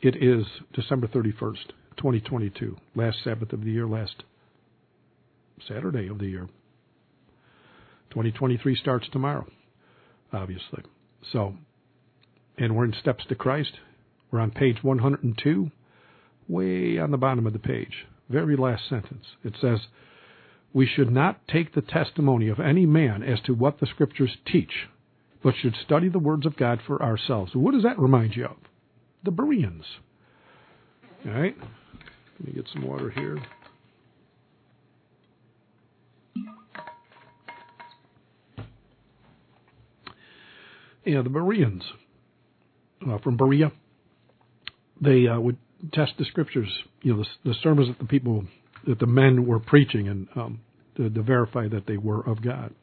It is December 31st, 2022, last Sabbath of the year, last Saturday of the year. 2023 starts tomorrow, obviously. So, and we're in Steps to Christ. We're on page 102, way on the bottom of the page, very last sentence. It says, we should not take the testimony of any man as to what the Scriptures teach, but should study the words of God for ourselves. What does that remind you of? The Bereans. All right? Let me get some water here. Yeah, the Bereans from Berea, they would test the Scriptures, the sermons that the men were preaching, and to verify that they were of God.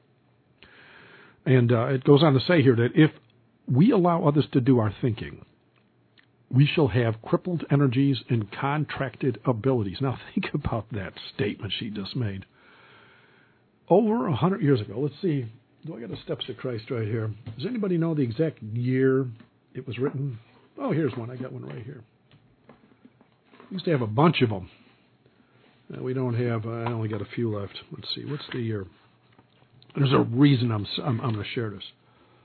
And it goes on to say here that if we allow others to do our thinking, we shall have crippled energies and contracted abilities. Now think about that statement she just made. Over 100 years ago, let's see, do I got a Steps to Christ right here? Does anybody know the exact year it was written? Oh, here's one. I got one right here. We used to have a bunch of them. We don't have, I only got a few left. Let's see, what's the year? There's a reason I'm going to share this.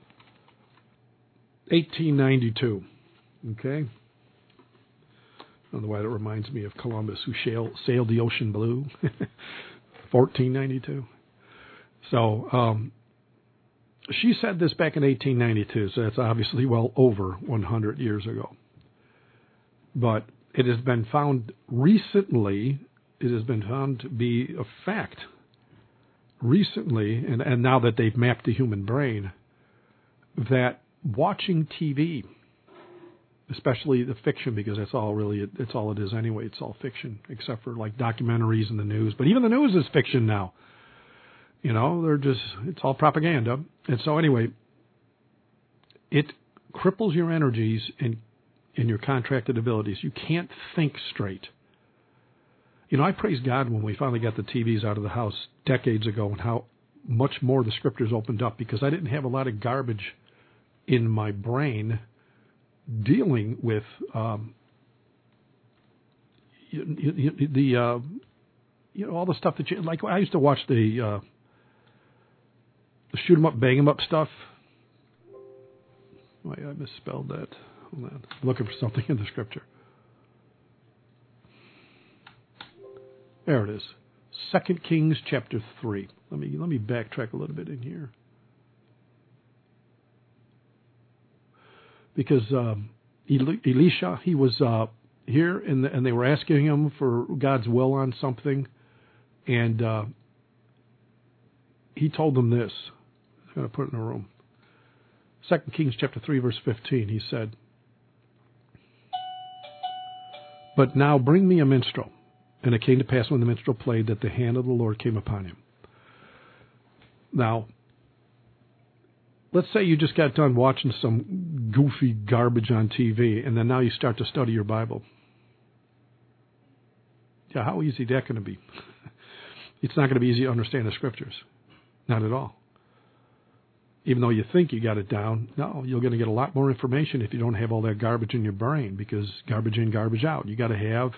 1892, okay? I don't know why that reminds me of Columbus, who sailed the ocean blue. 1492. So she said this back in 1892, so that's obviously well over 100 years ago. But it has been found recently, to be a fact recently, and now that they've mapped the human brain, that watching TV, especially the fiction, because it's all it is anyway. It's all fiction, except for like documentaries and the news. But even the news is fiction now. It's all propaganda. And so anyway, it cripples your energies and your contracted abilities. You can't think straight. I praise God when we finally got the TVs out of the house decades ago and how much more the Scriptures opened up, because I didn't have a lot of garbage in my brain dealing with all the stuff that like I used to watch the shoot 'em up, bang 'em up stuff. Wait, I misspelled that. Hold on. I'm looking for something in the Scripture. There it is. 2 Kings chapter 3. Let me backtrack a little bit in here. Because Elisha, he was here, and they were asking him for God's will on something, and he told them this. I'm going to put it in a room. 2 Kings chapter 3, verse 15, he said, "But now bring me a minstrel." And it came to pass when the minstrel played that the hand of the Lord came upon him. Now, let's say you just got done watching some goofy garbage on TV, and then now you start to study your Bible. Yeah, how easy is that going to be? It's not going to be easy to understand the Scriptures. Not at all. Even though you think you got it down, no, you're going to get a lot more information if you don't have all that garbage in your brain, because garbage in, garbage out. You got to have,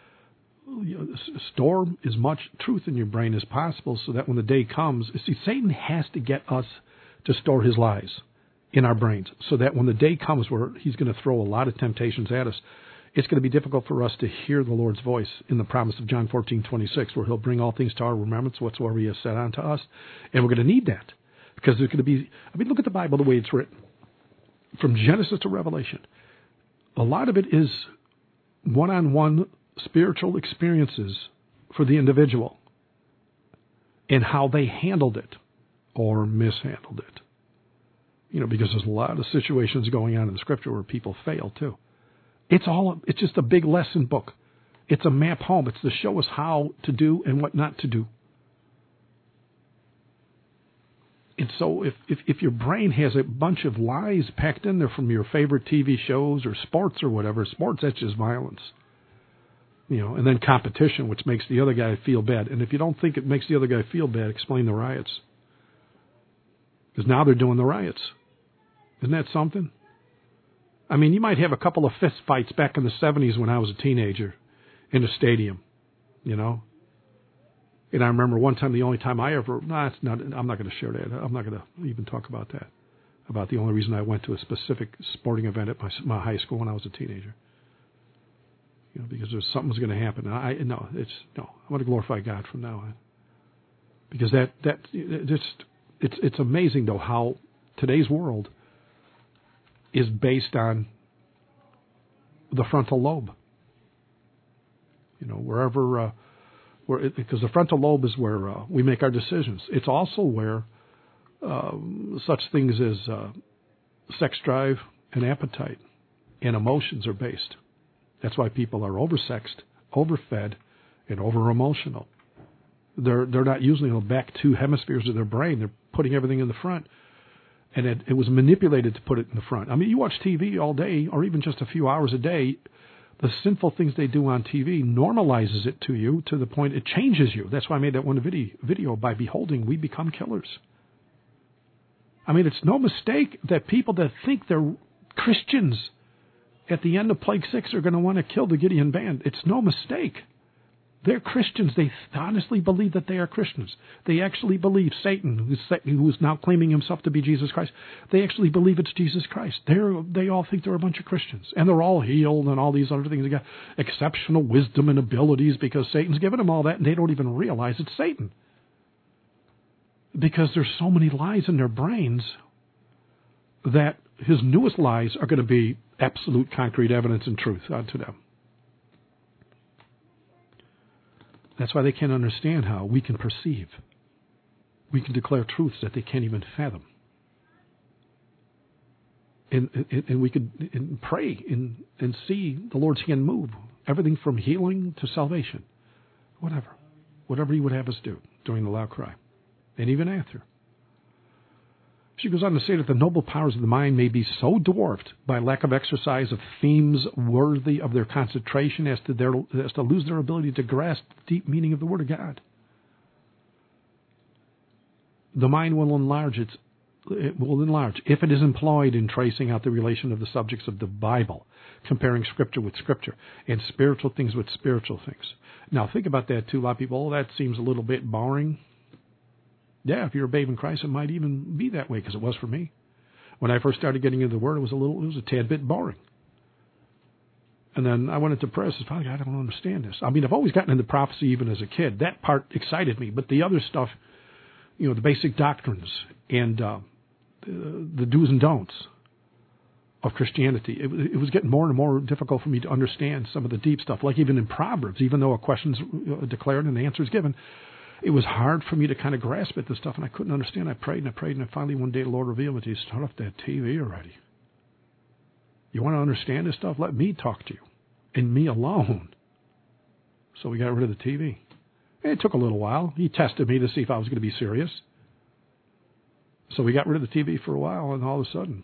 store as much truth in your brain as possible so that when the day comes, see, Satan has to get us to store his lies in our brains so that when the day comes where he's going to throw a lot of temptations at us, it's going to be difficult for us to hear the Lord's voice in the promise of John 14:26, where he'll bring all things to our remembrance whatsoever he has said unto us. And we're going to need that, because there's going to be, look at the Bible the way it's written. From Genesis to Revelation, a lot of it is one-on-one spiritual experiences for the individual and how they handled it or mishandled it. Because there's a lot of situations going on in the Scripture where people fail too. It's just a big lesson book. It's a map home. It's to show us how to do and what not to do. And so if your brain has a bunch of lies packed in there from your favorite TV shows or sports or whatever, sports, that's just violence. And then competition, which makes the other guy feel bad. And if you don't think it makes the other guy feel bad, explain the riots. Because now they're doing the riots. Isn't that something? I mean, you might have a couple of fist fights back in the 70s when I was a teenager in a stadium, you know. And I remember one time, the only time I ever, I'm not going to share that. I'm not going to even talk about that, about the only reason I went to a specific sporting event at my high school when I was a teenager. You know, because there's something was going to happen. I'm going to glorify God from now on. Because it's amazing, though, how today's world is based on the frontal lobe. You know, because the frontal lobe is where we make our decisions. It's also where such things as sex drive and appetite and emotions are based. That's why people are oversexed, overfed, and over-emotional. They're not using the back two hemispheres of their brain. They're putting everything in the front. And it was manipulated to put it in the front. I mean, you watch TV all day, or even just a few hours a day, the sinful things they do on TV normalizes it to you to the point it changes you. That's why I made that one video. By beholding, we become killers. I mean, it's no mistake that people that think they're Christians at the end of Plague 6 are going to want to kill the Gideon band. It's no mistake. They're Christians. They honestly believe that they are Christians. They actually believe Satan, who's now claiming himself to be Jesus Christ, they actually believe it's Jesus Christ. They all think they're a bunch of Christians. And they're all healed and all these other things. They got exceptional wisdom and abilities because Satan's given them all that, and they don't even realize it's Satan. Because there's so many lies in their brains that his newest lies are going to be absolute concrete evidence and truth unto them. That's why they can't understand how we can perceive. We can declare truths that they can't even fathom. And we could pray and see the Lord's hand move. Everything from healing to salvation. Whatever he would have us do during the loud cry. And even after. She goes on to say that the noble powers of the mind may be so dwarfed by lack of exercise of themes worthy of their concentration as to lose their ability to grasp the deep meaning of the Word of God. The mind will enlarge if it is employed in tracing out the relation of the subjects of the Bible, comparing Scripture with Scripture, and spiritual things with spiritual things. Now, think about that, too. A lot of people, that seems a little bit boring. Yeah, if you're a babe in Christ, it might even be that way, because it was for me. When I first started getting into the Word, it was a tad bit boring. And then I went into prayer and said, Father God, I don't understand this. I mean, I've always gotten into prophecy even as a kid. That part excited me. But the other stuff, you know, the basic doctrines and the do's and don'ts of Christianity, it was getting more and more difficult for me to understand some of the deep stuff. Like even in Proverbs, even though a question's declared and the answer is given, it was hard for me to kind of grasp at this stuff, and I couldn't understand. I prayed, and finally one day the Lord revealed to me, start off that TV already. You want to understand this stuff? Let me talk to you, and me alone. So we got rid of the TV. And it took a little while. He tested me to see if I was going to be serious. So we got rid of the TV for a while, and all of a sudden,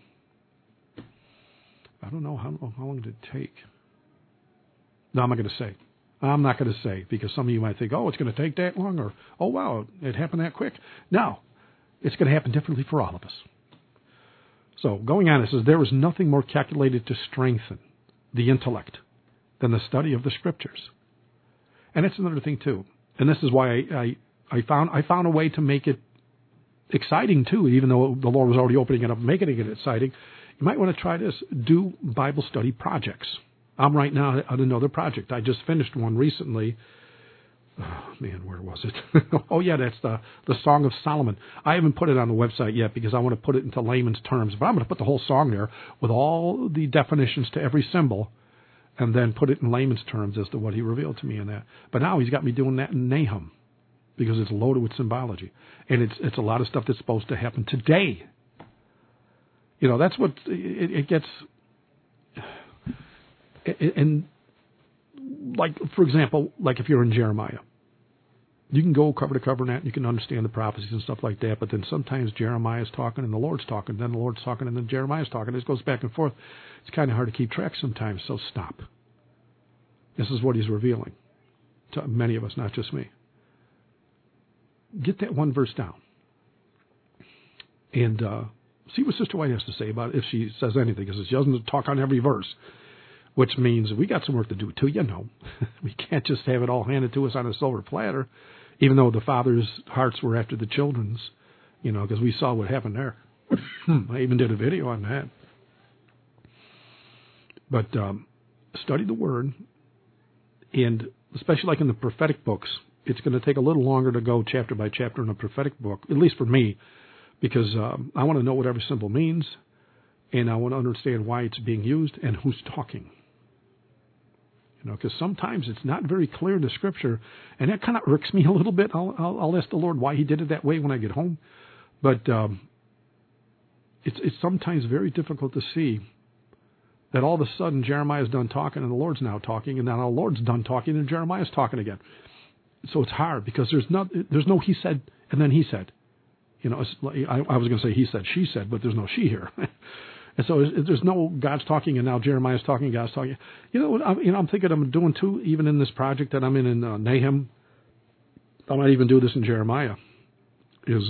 I don't know how long did it take. No, I'm not going to say. I'm not going to say, because some of you might think, oh, it's going to take that long, or, oh, wow, it happened that quick. No, it's going to happen differently for all of us. So going on, it says, there is nothing more calculated to strengthen the intellect than the study of the Scriptures. And that's another thing, too. And this is why I found a way to make it exciting, too, even though the Lord was already opening it up and making it exciting. You might want to try this. Do Bible study projects. I'm right now on another project. I just finished one recently. Oh, man, where was it? Oh, yeah, that's the Song of Solomon. I haven't put it on the website yet because I want to put it into layman's terms. But I'm going to put the whole song there with all the definitions to every symbol and then put it in layman's terms as to what he revealed to me in that. But now he's got me doing that in Nahum because it's loaded with symbology. And it's a lot of stuff that's supposed to happen today. You know, that's what it gets... And like, for example, like if you're in Jeremiah, you can go cover to cover in that and you can understand the prophecies and stuff like that. But then sometimes Jeremiah's talking and the Lord's talking, then the Lord's talking and then Jeremiah's talking. It goes back and forth. It's kind of hard to keep track sometimes, so stop. This is what he's revealing to many of us, not just me. Get that one verse down and See what Sister White has to say about it, if she says anything, because she doesn't talk on every verse, which means we got some work to do too, We can't just have it all handed to us on a silver platter, even though the Father's hearts were after the children's, because we saw what happened there. I even did a video on that. But study the Word, and especially like in the prophetic books, it's going to take a little longer to go chapter by chapter in a prophetic book, at least for me, because I want to know what every symbol means, and I want to understand why it's being used and who's talking. Because sometimes it's not very clear in the Scripture, and that kind of irks me a little bit. I'll ask the Lord why He did it that way when I get home, but it's sometimes very difficult to see that all of a sudden Jeremiah's done talking and the Lord's now talking, and now the Lord's done talking and Jeremiah's talking again. So it's hard because there's no he said and then he said. I was going to say he said, she said, but there's no she here. And so there's no God's talking and now Jeremiah's talking, God's talking. I'm thinking I'm doing too, even in this project that I'm in Nahum. I might even do this in Jeremiah, is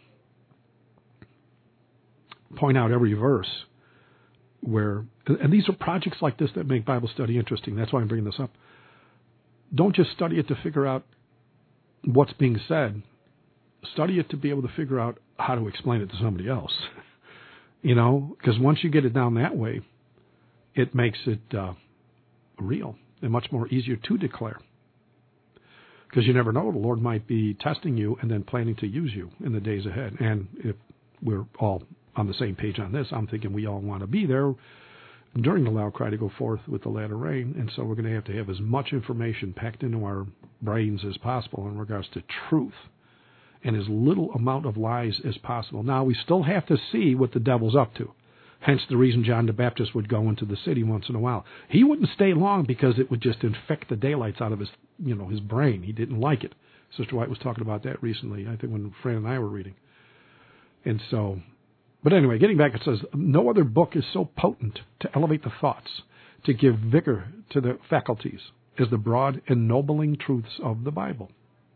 point out every verse where, and these are projects like this that make Bible study interesting. That's why I'm bringing this up. Don't just study it to figure out what's being said. Study it to be able to figure out how to explain it to somebody else. Because once you get it down that way, it makes it real and much more easier to declare. Because you never know, the Lord might be testing you and then planning to use you in the days ahead. And if we're all on the same page on this, I'm thinking we all want to be there during the loud cry to go forth with the latter rain. And so we're going to have as much information packed into our brains as possible in regards to truth, and as little amount of lies as possible. Now, we still have to see what the devil's up to. Hence the reason John the Baptist would go into the city once in a while. He wouldn't stay long because it would just infect the daylights out of his brain. He didn't like it. Sister White was talking about that recently, I think when Fran and I were reading. And so, but anyway, getting back, it says, no other book is so potent to elevate the thoughts, to give vigor to the faculties, as the broad, ennobling truths of the Bible.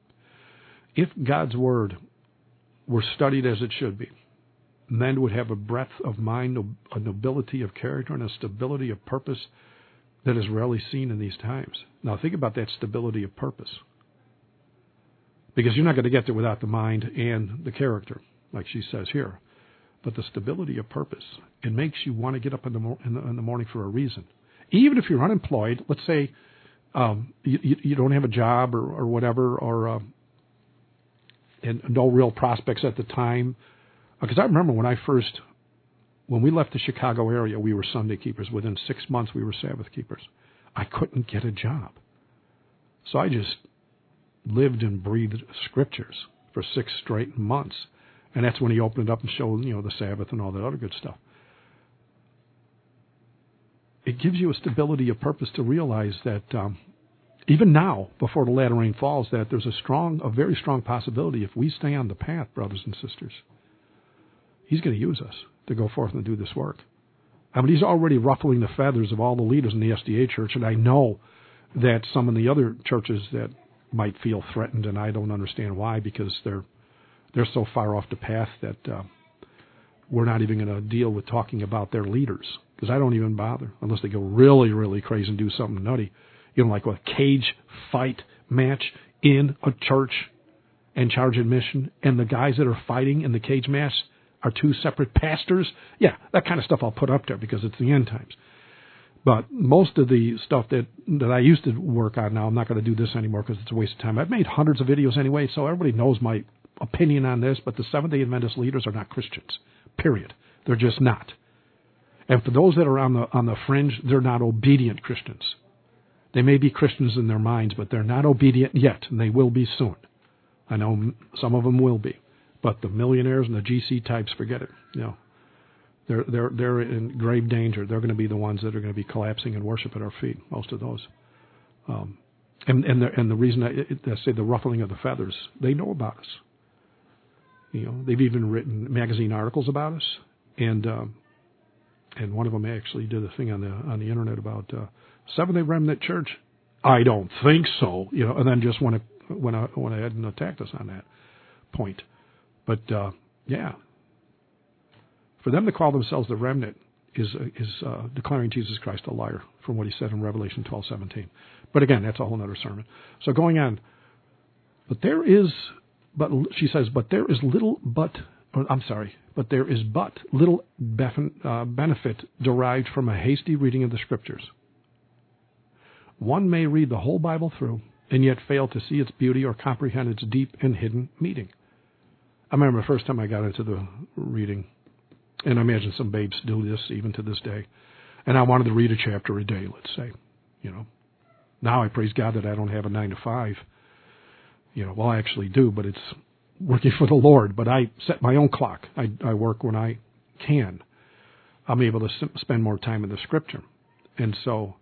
If God's Word were studied as it should be, men would have a breadth of mind, a nobility of character, and a stability of purpose that is rarely seen in these times. Now think about that stability of purpose. Because you're not going to get there without the mind and the character, like she says here. But the stability of purpose, it makes you want to get up in the morning for a reason. Even if you're unemployed, let's say you don't have a job or whatever, or and no real prospects at the time. Because I remember when we left the Chicago area, we were Sunday keepers. Within 6 months, we were Sabbath keepers. I couldn't get a job. So I just lived and breathed scriptures for 6 straight months. And that's when he opened it up and showed, the Sabbath and all that other good stuff. It gives you a stability of purpose to realize that even now, before the latter rain falls, that there's a very strong possibility if we stay on the path, brothers and sisters, He's going to use us to go forth and do this work. I mean, He's already ruffling the feathers of all the leaders in the SDA church, and I know that some in the other churches that might feel threatened, and I don't understand why, because they're so far off the path that we're not even going to deal with talking about their leaders, because I don't even bother unless they go really, really crazy and do something nutty. Like a cage fight match in a church and charge admission, and the guys that are fighting in the cage match are 2 separate pastors. Yeah, that kind of stuff I'll put up there because it's the end times. But most of the stuff that I used to work on now, I'm not going to do this anymore because it's a waste of time. I've made hundreds of videos anyway, so everybody knows my opinion on this, but the Seventh-day Adventist leaders are not Christians, period. They're just not. And for those that are on the fringe, they're not obedient Christians. They may be Christians in their minds, but they're not obedient yet, and they will be soon. I know some of them will be, but the millionaires and the GC types, forget it. They're in grave danger. They're going to be the ones that are going to be collapsing in worship at our feet. Most of those, and the reason I say the ruffling of the feathers, they know about us. They've even written magazine articles about us, and one of them actually did a thing on the internet about Seventh-day Remnant Church. I don't think so, and then just went ahead and attacked us on that point. But yeah, For them to call themselves the remnant is declaring Jesus Christ a liar from what he said in Revelation 12:17. But again, that's a whole other sermon. So going on, she says, but there is but little benefit derived from a hasty reading of the Scriptures. One may read the whole Bible through and yet fail to see its beauty or comprehend its deep and hidden meaning. I remember the first time I got into the reading, and I imagine some babes do this even to this day, and I wanted to read a chapter a day, let's say. Now I praise God that I don't have a 9 to 5. Well, I actually do, but it's working for the Lord. But I set my own clock. I work when I can. I'm able to spend more time in the Scripture. And so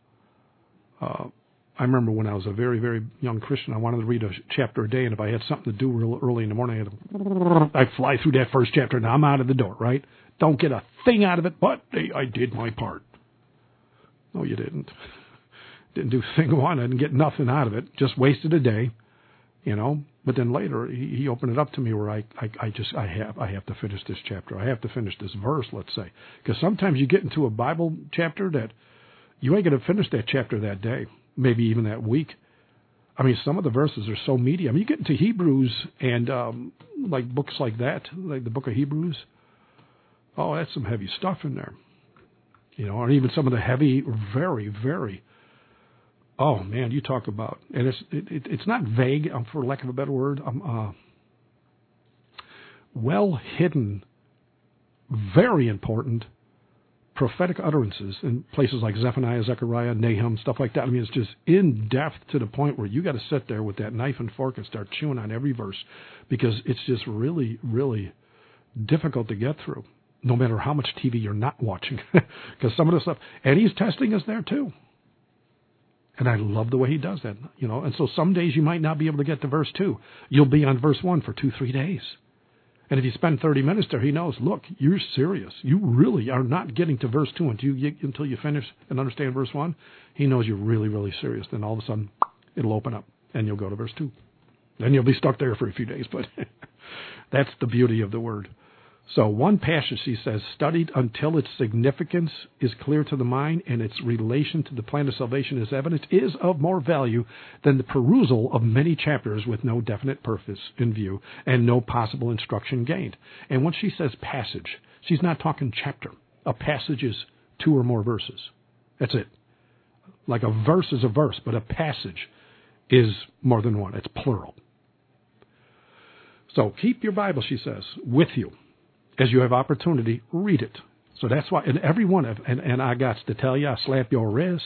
I remember when I was a very, very young Christian, I wanted to read a chapter a day, and if I had something to do real early in the morning, I'd fly through that first chapter, and I'm out of the door, right? Don't get a thing out of it, but I did my part. No, you didn't. Didn't do thing one. I didn't get nothing out of it. Just wasted a day. But then later he opened it up to me where I have to finish this chapter. I have to finish this verse, let's say. Because sometimes you get into a Bible chapter that you ain't going to finish that chapter that day, maybe even that week. I mean, some of the verses are so meaty. I mean, you get into Hebrews and like books like that, like the book of Hebrews. Oh, that's some heavy stuff in there. Or even some of the heavy, very, very. Oh man, you talk about, and it's not vague, for lack of a better word. Well hidden, very important prophetic utterances in places like Zephaniah, Zechariah, Nahum, stuff like that. I mean, it's just in depth to the point where you got to sit there with that knife and fork and start chewing on every verse, because it's just really, really difficult to get through, no matter how much TV you're not watching, because some of the stuff, and he's testing us there too. And I love the way he does that, And so some days you might not be able to get to verse 2. You'll be on verse 1 for 2-3 days. And if you spend 30 minutes there, he knows, look, you're serious. You really are not getting to verse 2 until you finish and understand verse 1. He knows you're really, really serious. Then all of a sudden, it'll open up, and you'll go to verse 2. Then you'll be stuck there for a few days. But that's the beauty of the Word. So one passage, he says, studied until its significance is clear to the mind and its relation to the plan of salvation is evident, is of more value than the perusal of many chapters with no definite purpose in view and no possible instruction gained. And when she says passage, she's not talking chapter. A passage is 2 or more verses. That's it. Like a verse is a verse, but a passage is more than one. It's plural. So keep your Bible, she says, with you. As you have opportunity, read it. So that's why, and every one of, and I got to tell you, I slap your wrist,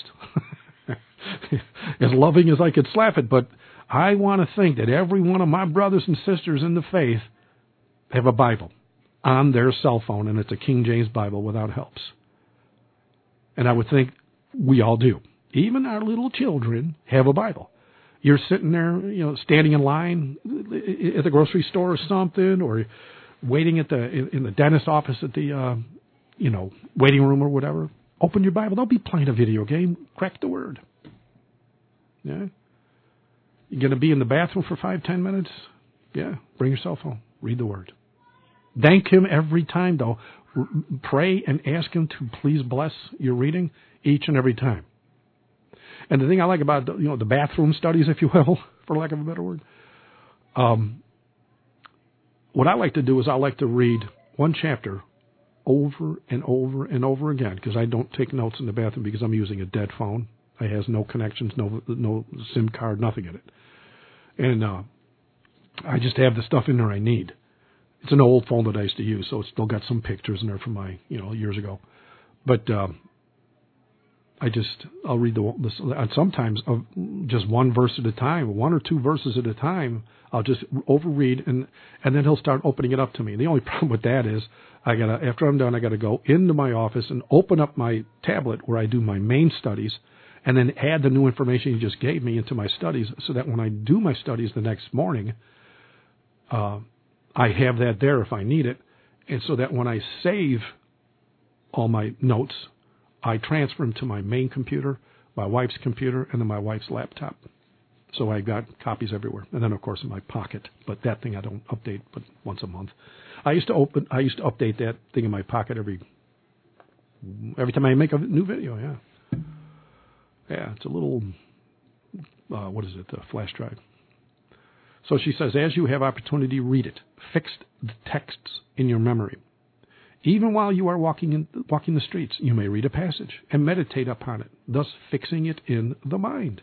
as loving as I could slap it, but I want to think that every one of my brothers and sisters in the faith have a Bible on their cell phone, and it's a King James Bible without helps. And I would think we all do. Even our little children have a Bible. You're sitting there, standing in line at the grocery store or something, or waiting in the dentist's office at the waiting room or whatever. Open your Bible. Don't be playing a video game. Crack the Word. Yeah. You're going to be in the bathroom for 5-10 minutes? Yeah. Bring your cell phone. Read the Word. Thank Him every time, though. Pray and ask Him to please bless your reading each and every time. And the thing I like about the bathroom studies, if you will, for lack of a better word, what I like to do is I like to read one chapter over and over and over again, because I don't take notes in the bathroom because I'm using a dead phone. It has no connections, no SIM card, nothing in it. And I just have the stuff in there I need. It's an old phone that I used to use, so it's still got some pictures in there from my years ago. But I'll read and sometimes just one verse at a time, 1 or 2 verses at a time. I'll just overread, and then he'll start opening it up to me. The only problem with that is after I'm done, I gotta go into my office and open up my tablet where I do my main studies, and then add the new information he just gave me into my studies, so that when I do my studies the next morning, I have that there if I need it, and so that when I save all my notes, I transfer them to my main computer, my wife's computer, and then my wife's laptop. So I got copies everywhere, and then of course in my pocket. But that thing I don't update but once a month. I used to update that thing in my pocket every time I make a new video. Yeah, it's a little a flash drive. So she says, as you have opportunity, read it. Fix the texts in your memory. Even while you are walking the streets, you may read a passage and meditate upon it, thus fixing it in the mind.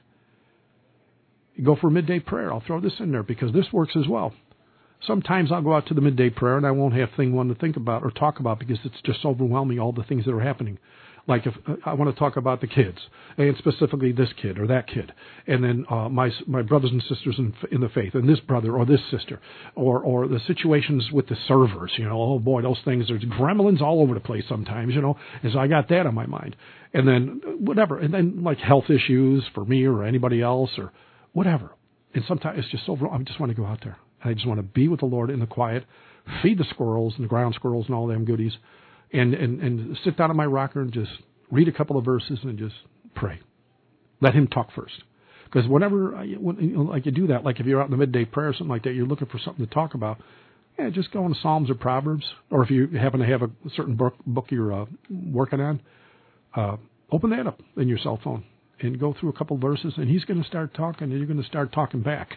You go for midday prayer. I'll throw this in there because this works as well. Sometimes I'll go out to the midday prayer and I won't have one to think about or talk about because it's just overwhelming, all the things that are happening. Like if I want to talk about the kids, and specifically this kid or that kid, and then my brothers and sisters in the faith, and this brother or this sister, or the situations with the servers. Oh boy, those things. There's gremlins all over the place sometimes. And so I got that on my mind, and then whatever, and then like health issues for me or anybody else or whatever. And sometimes it's just I just want to go out there. I just want to be with the Lord in the quiet, feed the squirrels and the ground squirrels and all them goodies. And sit down on my rocker and just read a couple of verses and just pray. Let him talk first. Because whenever you do that, like if you're out in the midday prayer or something like that, you're looking for something to talk about, just go into Psalms or Proverbs. Or if you happen to have a certain book you're working on, open that up in your cell phone and go through a couple of verses, and he's going to start talking, and you're going to start talking back.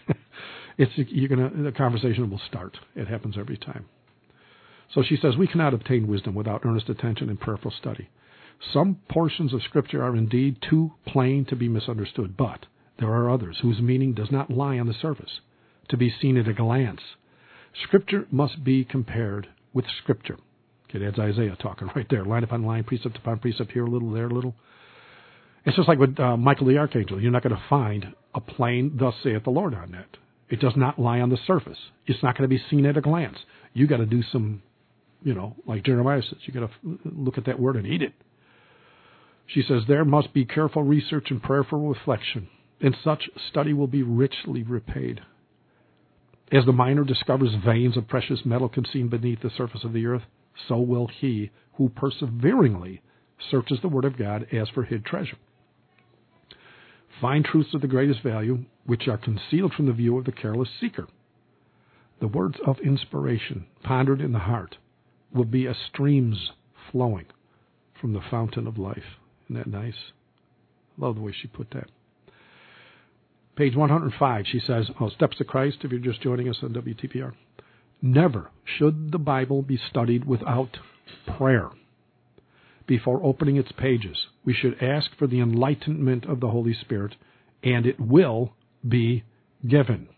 The conversation will start. It happens every time. So she says, we cannot obtain wisdom without earnest attention and prayerful study. Some portions of Scripture are indeed too plain to be misunderstood, but there are others whose meaning does not lie on the surface, to be seen at a glance. Scripture must be compared with Scripture. Okay, that's Isaiah talking right there, line upon line, precept upon precept, here a little, there a little. It's just like with Michael the Archangel. You're not going to find a plain, thus saith the Lord on that. It does not lie on the surface. It's not going to be seen at a glance. You got to do some, like Jeremiah says, you got to look at that word and eat it. She says, there must be careful research and prayerful reflection, and such study will be richly repaid. As the miner discovers veins of precious metal concealed beneath the surface of the earth, so will he who perseveringly searches the Word of God as for hid treasure. Find truths of the greatest value, which are concealed from the view of the careless seeker. The words of inspiration, pondered in the heart, will be as streams flowing from the fountain of life. Isn't that nice? I love the way she put that. Page 105, she says, Steps to Christ, if you're just joining us on WTPR. Never should the Bible be studied without prayer. Before opening its pages, we should ask for the enlightenment of the Holy Spirit, and it will be given.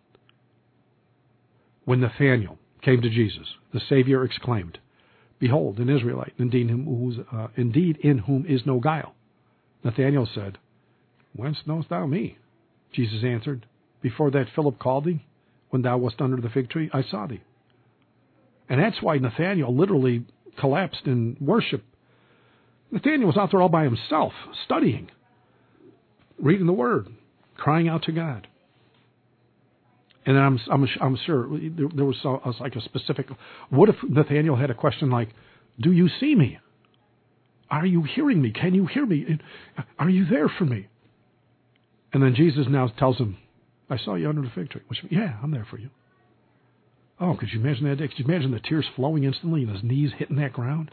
When Nathanael came to Jesus, the Savior exclaimed, Behold, an Israelite, indeed in whom is no guile. Nathanael said, Whence knowest thou me? Jesus answered, Before that Philip called thee, when thou wast under the fig tree, I saw thee. And that's why Nathanael literally collapsed in worship. Nathanael was out there all by himself, studying, reading the Word, crying out to God. And then I'm sure there was like a specific. What if Nathanael had a question like, "Do you see me? Are you hearing me? Can you hear me? Are you there for me?" And then Jesus now tells him, "I saw you under the fig tree." Which, yeah, I'm there for you. Oh, could you imagine that day? Could you imagine the tears flowing instantly and his knees hitting that ground?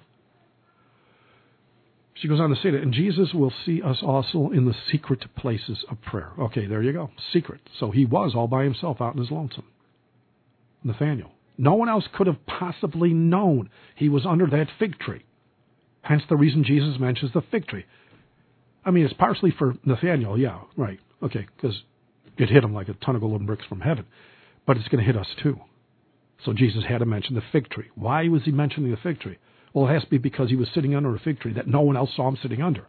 She goes on to say that, and Jesus will see us also in the secret places of prayer. Okay, there you go. Secret. So he was all by himself out in his lonesome. Nathanael. No one else could have possibly known he was under that fig tree. Hence the reason Jesus mentions the fig tree. I mean, it's partially for Nathanael, yeah, right. Okay, because it hit him like a ton of golden bricks from heaven. But it's going to hit us too. So Jesus had to mention the fig tree. Why was he mentioning the fig tree? Well, it has to be because he was sitting under a fig tree that no one else saw him sitting under.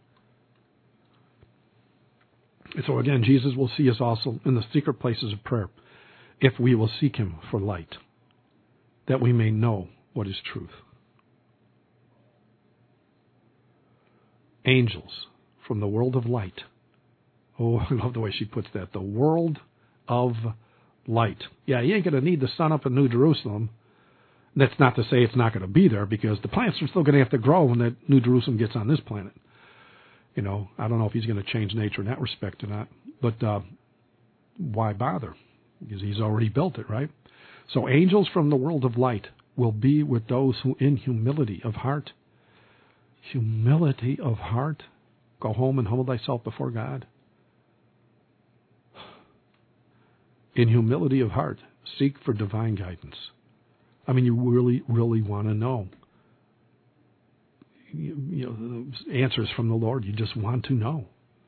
And so again, Jesus will see us also in the secret places of prayer if we will seek him for light, that we may know what is truth. Angels from the world of light. Oh, I love the way she puts that. The world of light. Yeah, you ain't going to need the sun up in New Jerusalem. That's not to say it's not going to be there, because the plants are still going to have to grow when that New Jerusalem gets on this planet. You know, I don't know if he's going to change nature in that respect or not. But why bother? Because he's already built it, right? So angels from the world of light will be with those who in humility of heart, go home and humble thyself before God. In humility of heart, seek for divine guidance. I mean, you really, really want to know. Answers from the Lord. You just want to know.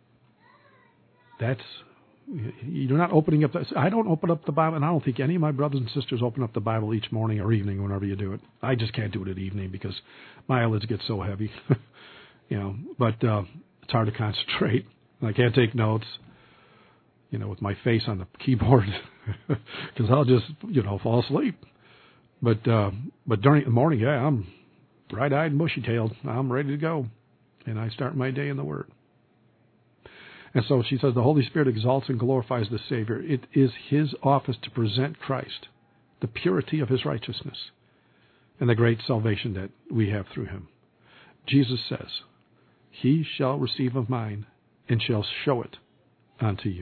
You're not opening up. I don't open up the Bible, and I don't think any of my brothers and sisters open up the Bible each morning or evening, whenever you do it. I just can't do it at evening because my eyelids get so heavy. But it's hard to concentrate. I can't take notes, with my face on the keyboard because I'll just, fall asleep. But during the morning, I'm bright-eyed and bushy-tailed. I'm ready to go, and I start my day in the Word. And so she says the Holy Spirit exalts and glorifies the Savior. It is His office to present Christ, the purity of His righteousness, and the great salvation that we have through Him. Jesus says, He shall receive of mine and shall show it unto you.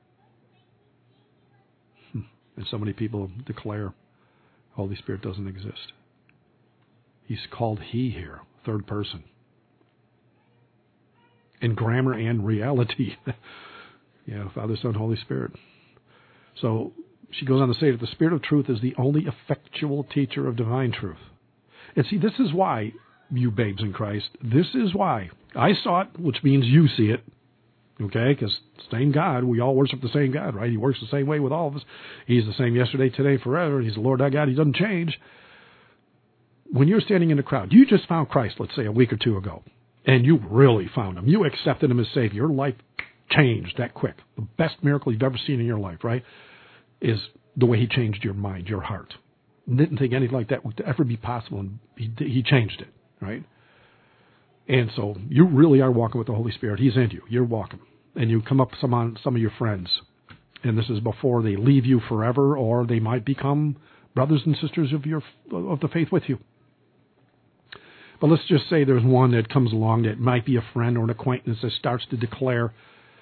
And so many people declare Holy Spirit doesn't exist. He's called He here, third person. In grammar and reality. Father, Son, Holy Spirit. So she goes on to say that the Spirit of truth is the only effectual teacher of divine truth. And see, this is why, you babes in Christ, this is why I saw it, which means you see it. Okay? Because same God, we all worship the same God, right? He works the same way with all of us. He's the same yesterday, today, forever. He's the Lord our God. He doesn't change. When you're standing in the crowd, you just found Christ, let's say, a week or two ago. And you really found Him. You accepted Him as Savior. Your life changed that quick. The best miracle you've ever seen in your life, right, is the way He changed your mind, your heart. Didn't think anything like that would ever be possible, and He changed it, right? And so you really are walking with the Holy Spirit. He's in you. You're walking. And you come up on some of your friends, and this is before they leave you forever, or they might become brothers and sisters of the faith with you. But let's just say there's one that comes along that might be a friend or an acquaintance that starts to declare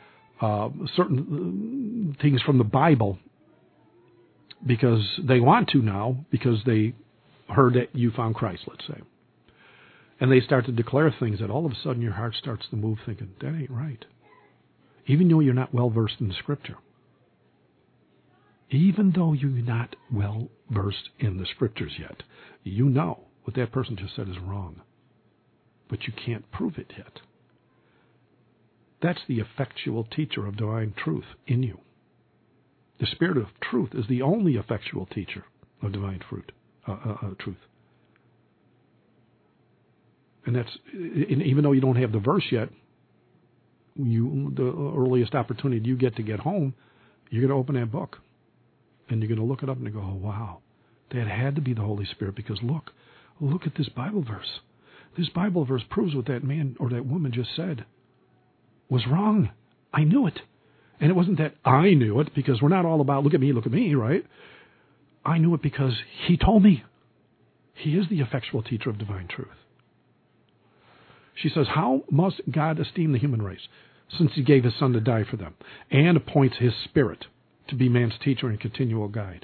certain things from the Bible because they want to now, because they heard that you found Christ, let's say. And they start to declare things that all of a sudden your heart starts to move thinking, that ain't right. Even though you're not well-versed in the Scripture. Even though you're not well-versed in the Scriptures yet, you know what that person just said is wrong. But you can't prove it yet. That's the effectual teacher of divine truth in you. The Spirit of truth is the only effectual teacher of divine truth. And even though you don't have the verse yet, the earliest opportunity you get home, you're going to open that book. And you're going to look it up and go, oh, wow, that had to be the Holy Spirit because look at this Bible verse. This Bible verse proves what that man or that woman just said was wrong. I knew it. And it wasn't that I knew it, because we're not all about, look at me, right? I knew it because He told me. He is the effectual teacher of divine truth. She says, how must God esteem the human race, since He gave His Son to die for them, and appoints His Spirit to be man's teacher and continual guide?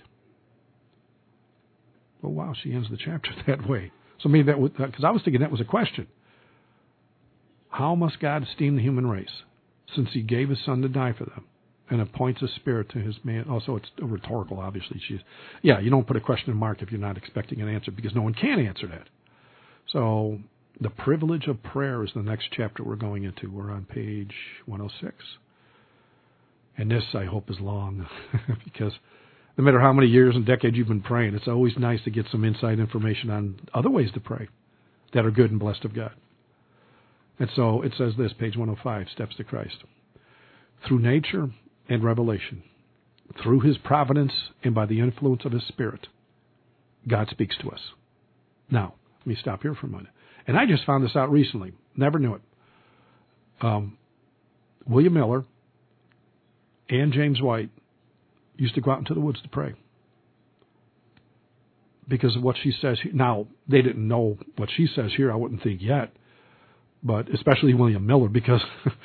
Well, wow, she ends the chapter that way. So maybe that would, because I was thinking that was a question. How must God esteem the human race, since He gave His Son to die for them, and appoints a Spirit to His man? Also, it's rhetorical, obviously. You don't put a question mark if you're not expecting an answer, because no one can answer that. So the privilege of prayer is the next chapter we're going into. We're on page 106. And this, I hope, is long, because no matter how many years and decades you've been praying, it's always nice to get some inside information on other ways to pray that are good and blessed of God. And so it says this, page 105, Steps to Christ. Through nature and revelation, through His providence and by the influence of His Spirit, God speaks to us. Now, let me stop here for a minute. And I just found this out recently. Never knew it. William Miller and James White used to go out into the woods to pray. Because of what she says. Now, they didn't know what she says here, I wouldn't think yet. But especially William Miller, because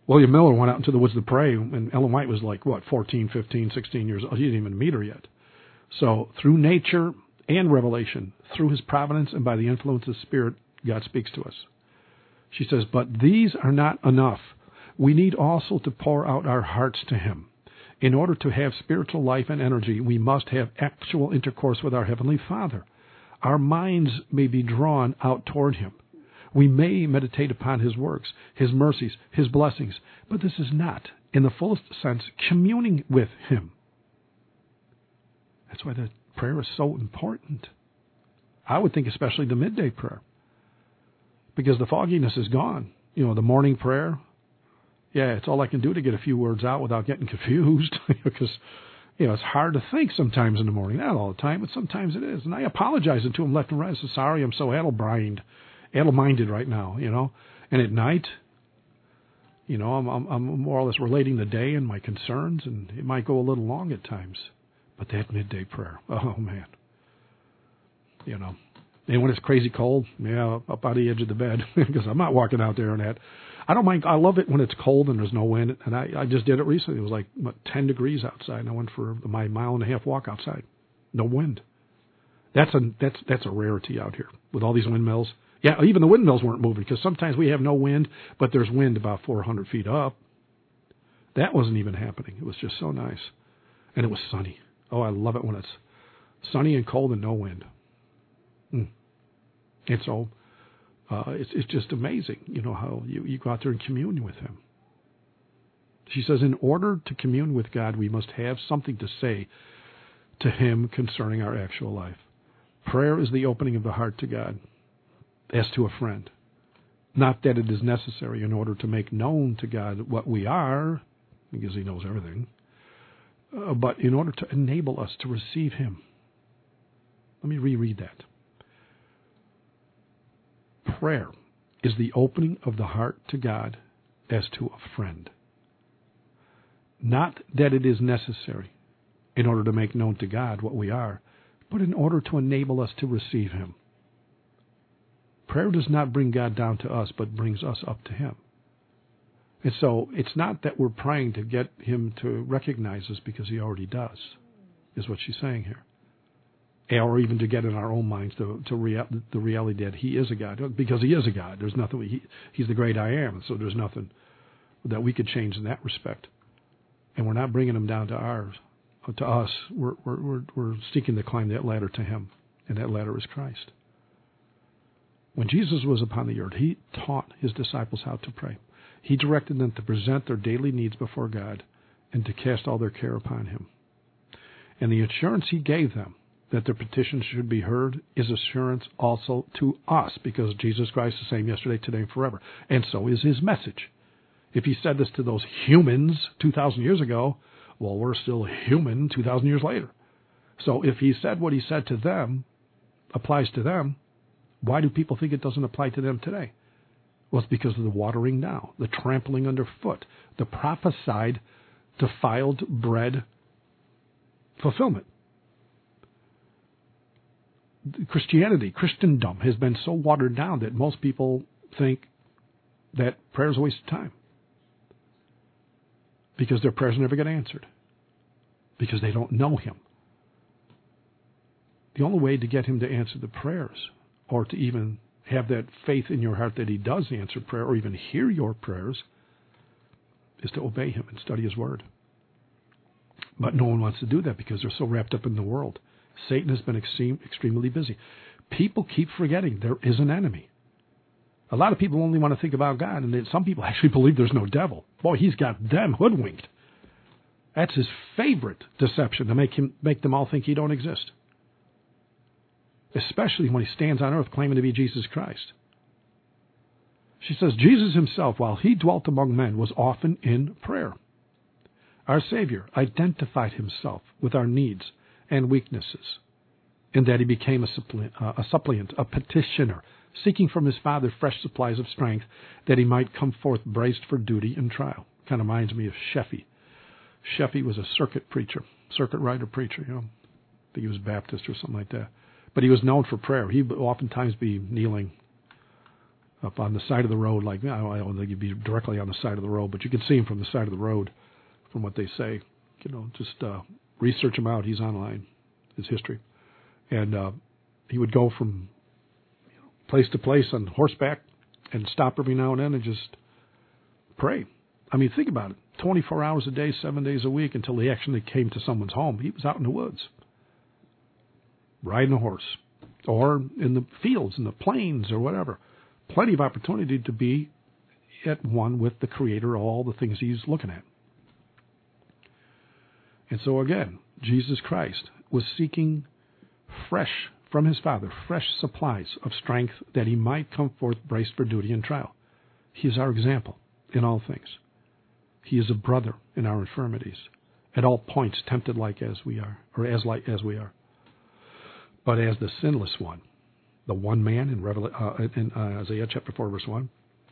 William Miller went out into the woods to pray, and Ellen White was like, 14, 15, 16 years old. He didn't even meet her yet. So through nature and revelation, through his providence and by the influence of the Spirit, God speaks to us. She says, but these are not enough. We need also to pour out our hearts to him. In order to have spiritual life and energy, we must have actual intercourse with our Heavenly Father. Our minds may be drawn out toward him. We may meditate upon his works, his mercies, his blessings, but this is not, in the fullest sense, communing with him. That's why the prayer is so important. I would think especially the midday prayer, because the fogginess is gone. The morning prayer, it's all I can do to get a few words out without getting confused, because it's hard to think sometimes in the morning. Not all the time, but sometimes it is. And I apologize to him left and right. I said, sorry, I'm so addle-minded right now, And at night, I'm more or less relating the day and my concerns, and it might go a little long at times. But that midday prayer, oh man, And when it's crazy cold, up out of the edge of the bed, because I'm not walking out there in that. I don't mind. I love it when it's cold and there's no wind. And I just did it recently. It was like 10 degrees outside, and I went for my 1.5-mile walk outside. No wind. That's a rarity out here with all these windmills. Yeah, even the windmills weren't moving, because sometimes we have no wind, but there's wind about 400 feet up. That wasn't even happening. It was just so nice. And it was sunny. Oh, I love it when it's sunny and cold and no wind. And so it's just amazing, how you go out there and commune with him. She says, in order to commune with God, we must have something to say to him concerning our actual life. Prayer is the opening of the heart to God, as to a friend. Not that it is necessary in order to make known to God what we are, because he knows everything, but in order to enable us to receive him. Let me reread that. Prayer is the opening of the heart to God as to a friend. Not that it is necessary in order to make known to God what we are, but in order to enable us to receive him. Prayer does not bring God down to us, but brings us up to him. And so it's not that we're praying to get him to recognize us, because he already does, is what she's saying here. Or even to get in our own minds the reality that he is a God, because he is a God. There's nothing. He's the great I am, so there's nothing that we could change in that respect. And we're not bringing him down to us. We're seeking to climb that ladder to him, and that ladder is Christ. When Jesus was upon the earth, he taught his disciples how to pray. He directed them to present their daily needs before God and to cast all their care upon him. And the assurance he gave them that their petitions should be heard is assurance also to us, because Jesus Christ is the same yesterday, today, and forever. And so is his message. If he said this to those humans 2,000 years ago, well, we're still human 2,000 years later. So if he said what he said to them applies to them, why do people think it doesn't apply to them today? Well, it's because of the watering down, the trampling underfoot, the prophesied defiled bread fulfillment. Christendom has been so watered down that most people think that prayer is a waste of time, because their prayers never get answered, because they don't know him. The only way to get him to answer the prayers, or to even have that faith in your heart that he does answer prayer, or even hear your prayers, is to obey him and study his word. But no one wants to do that because they're so wrapped up in the world. Satan has been extremely busy. People keep forgetting there is an enemy. A lot of people only want to think about God, and some people actually believe there's no devil. Boy, he's got them hoodwinked. That's his favorite deception, to make them all think he don't exist. Especially when he stands on earth claiming to be Jesus Christ. She says, Jesus himself, while he dwelt among men, was often in prayer. Our Savior identified himself with our needs and weaknesses, in that he became a suppliant, a petitioner, seeking from his Father fresh supplies of strength, that he might come forth braced for duty and trial. Kind of reminds me of Sheffey. Sheffey was a circuit rider preacher. I think he was Baptist or something like that. But he was known for prayer. He would oftentimes be kneeling up on the side of the road. Like, I don't think he'd be directly on the side of the road, but you can see him from the side of the road from what they say. Just research him out. He's online, his history. And he would go from place to place on horseback and stop every now and then and just pray. I mean, think about it. 24 hours a day, 7 days a week until he actually came to someone's home. He was out in the woods, riding a horse, or in the fields, in the plains, or whatever. Plenty of opportunity to be at one with the Creator of all the things he's looking at. And so again, Jesus Christ was seeking fresh from his Father, fresh supplies of strength that he might come forth braced for duty and trial. He is our example in all things. He is a brother in our infirmities, at all points tempted like as we are, or as like as we are. But as the sinless one, the one man in Isaiah chapter 4, verse 1,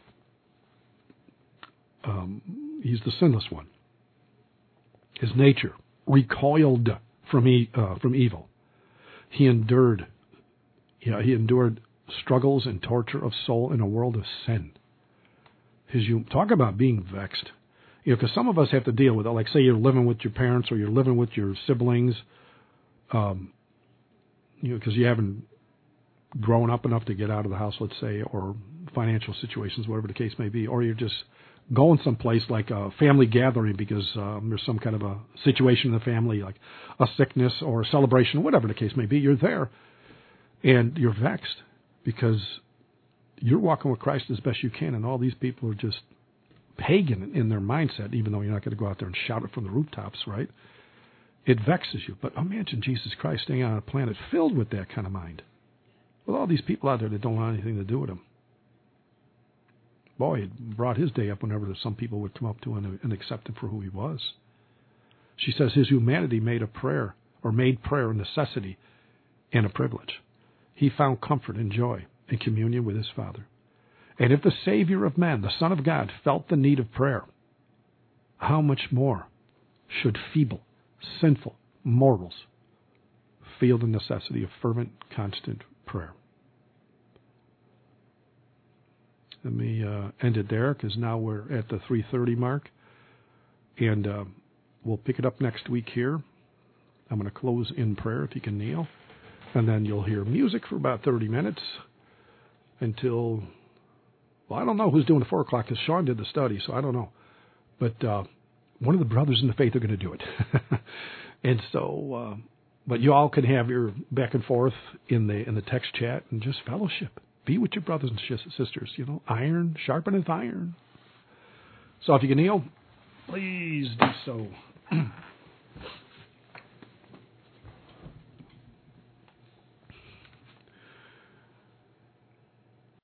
he's the sinless one. His nature recoiled from evil. He endured struggles and torture of soul in a world of sin. Talk about being vexed. Because some of us have to deal with it. Like, say you're living with your parents or you're living with your siblings, because you haven't grown up enough to get out of the house, let's say, or financial situations, whatever the case may be, or you're just going someplace like a family gathering because there's some kind of a situation in the family, like a sickness or a celebration, whatever the case may be. You're there, and you're vexed because you're walking with Christ as best you can, and all these people are just pagan in their mindset, even though you're not going to go out there and shout it from the rooftops, right? It vexes you. But imagine Jesus Christ staying on a planet filled with that kind of mind, with all these people out there that don't want anything to do with him. Boy, it brought his day up whenever some people would come up to him and accept him for who he was. She says his humanity made prayer a necessity and a privilege. He found comfort and joy in communion with his Father. And if the Savior of men, the Son of God, felt the need of prayer, how much more should feeble, sinful mortals feel the necessity of fervent, constant prayer? Let me end it there, because now we're at the 3:30 mark, and we'll pick it up next week here. I'm going to close in prayer, if you can kneel, and then you'll hear music for about 30 minutes until... Well, I don't know who's doing the 4 o'clock, because Sean did the study, so I don't know. But one of the brothers in the faith are going to do it. And so, but you all can have your back and forth in the text chat and just fellowship. Be with your brothers and sisters. Iron sharpeneth iron. So if you can kneel, please do so.